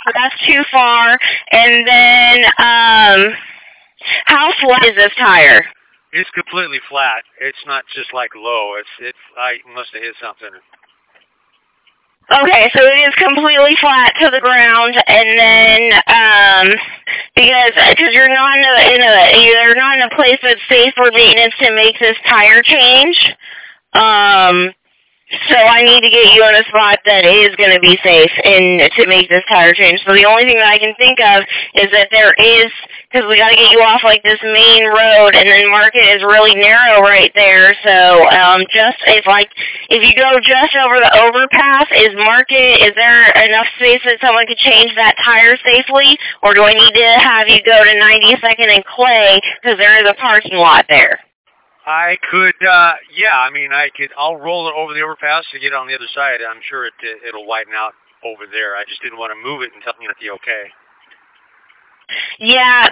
that's too far. And then, how flat is this tire? It's completely flat. It's not just like low. I must have hit something. Okay, so it is completely flat to the ground, and then because you're not you're not in a place that's safe for maintenance to make this tire change. So I need to get you in a spot that is going to be safe and to make this tire change. So the only thing that I can think of is that there is, because we got to get you off like this main road, and then Market is really narrow right there. So if you go just over the overpass, is there enough space that someone could change that tire safely, or do I need to have you go to 92nd and Clay because there is a parking lot there? I could, I'll roll it over the overpass to get on the other side. I'm sure it'll widen out over there. I just didn't want to move it until you get the okay. Yeah,